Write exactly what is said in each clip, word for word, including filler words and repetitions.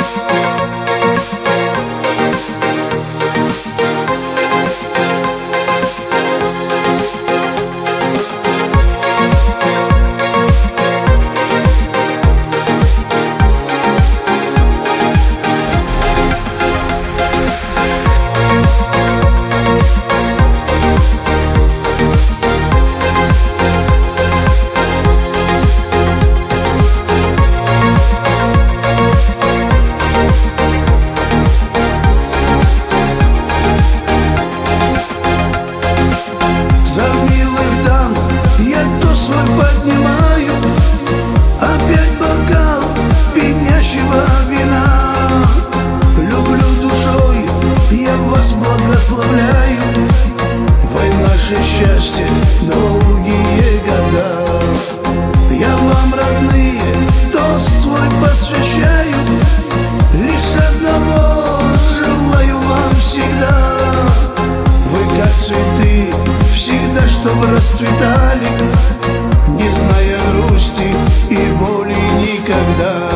Поднимаю опять бокал пьянящего вина. Люблю душой, я вас благословляю. Вы наше счастье, долгие года. Я вам, родные, тост свой посвящаю. Лишь одного желаю вам всегда. Вы как цветы, всегда чтоб расцветали, не зная грусти и боли никогда.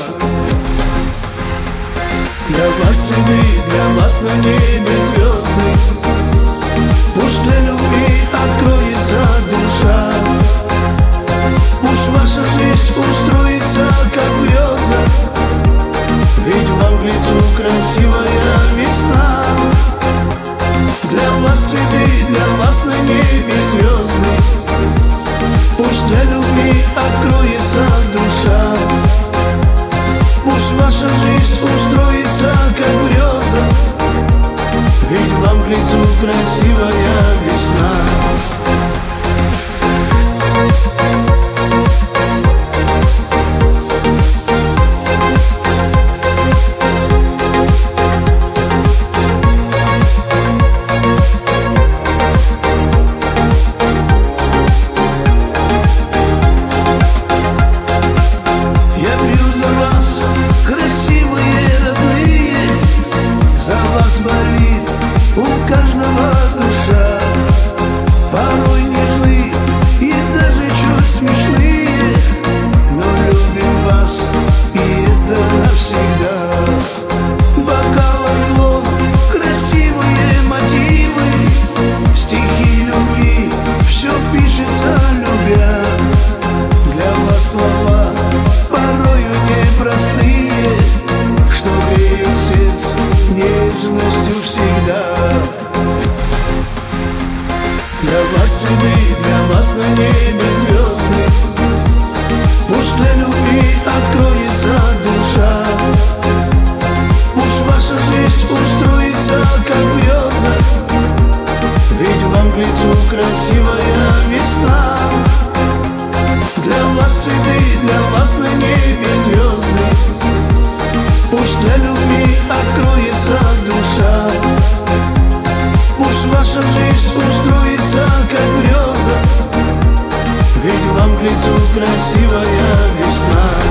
Для вас цветы, для вас на небе звезды. Пусть для любви откроется душа. Пусть ваша жизнь устроится, как греза. Ведь вам к лицу красивая весна. Для вас цветы, для вас на небе звезды. Пусть для любви откроется душа. Пусть ваша жизнь устроится, как греза. Ведь вам к лицу красивая весна. Красивые, родные, за вас болит у каждого душа. Порой нежны и даже чуть смешные, но любим вас, и это навсегда. Бокалом звон, красивые мотивы, стихи любви, все пишется любя. Для вас слова порою непростые, что греет сердце нежностью всегда. Для вас цветы, для вас на небе звезды. Пусть для любви откроется душа. Пусть ваша жизнь устроится, как греза. Ведь вам к лицу красивая весна. Для вас цветы, для вас на небе звезды. Пусть для любви откроется душа. Пусть ваша жизнь устроится, как греза. Ведь вам к лицу красивая весна.